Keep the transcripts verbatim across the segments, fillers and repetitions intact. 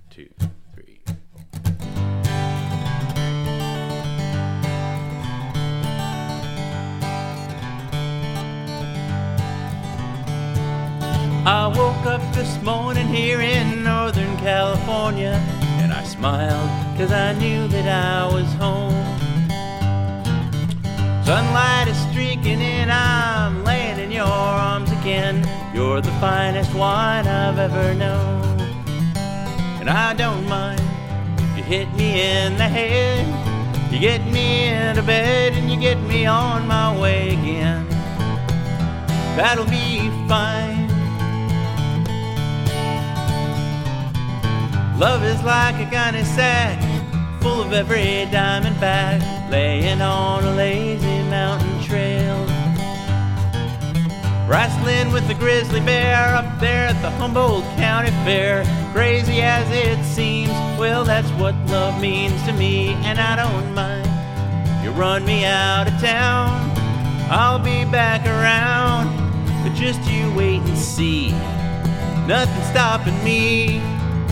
two, three. I woke up this morning here in Northern California, and I smiled cause I knew that I was home. Sunlight is streaking in, I'm laying in your arms again. You're the finest wine I've ever known. And I don't mind if you hit me in the head, you get me into bed and you get me on my way again. That'll be fine. Love is like a gunny sack, full of every diamond back, laying on a lazy mountain trail. Wrestling with the grizzly bear up there at the Humboldt County Fair. Crazy as it seems, well that's what love means to me. And I don't mind if you run me out of town, I'll be back around. But just you wait and see, nothing stopping me.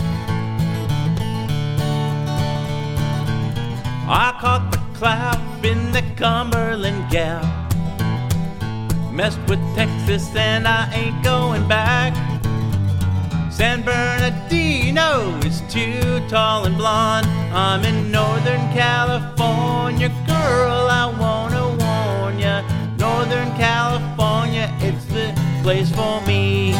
I caught the cloud in the Cumberland Gap, messed with Texas and I ain't going back. San Bernardino is too tall and blonde. I'm in Northern California, girl, I wanna warn ya. Northern California, it's the place for me.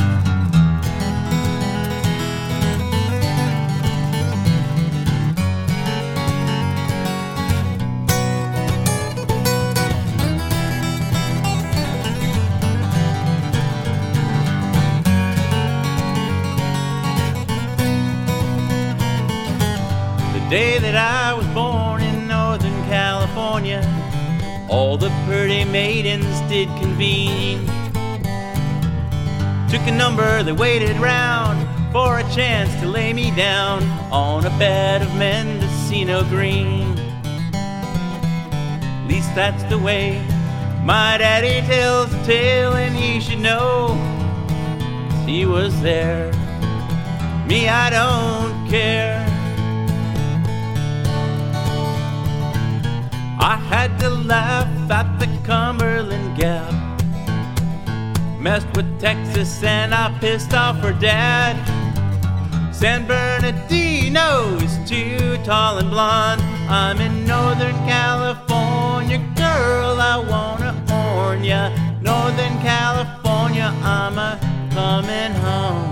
The day that I was born in Northern California, all the pretty maidens did convene. Took a number, they waited round for a chance to lay me down on a bed of Mendocino green. At least that's the way my daddy tells the tale, and he should know he was there. Me, I don't care. I had to laugh at the Cumberland Gap, messed with Texas and I pissed off her dad. San Bernardino is too tall and blonde. I'm in Northern California, girl, I wanna warn ya. Northern California, I'm a coming home.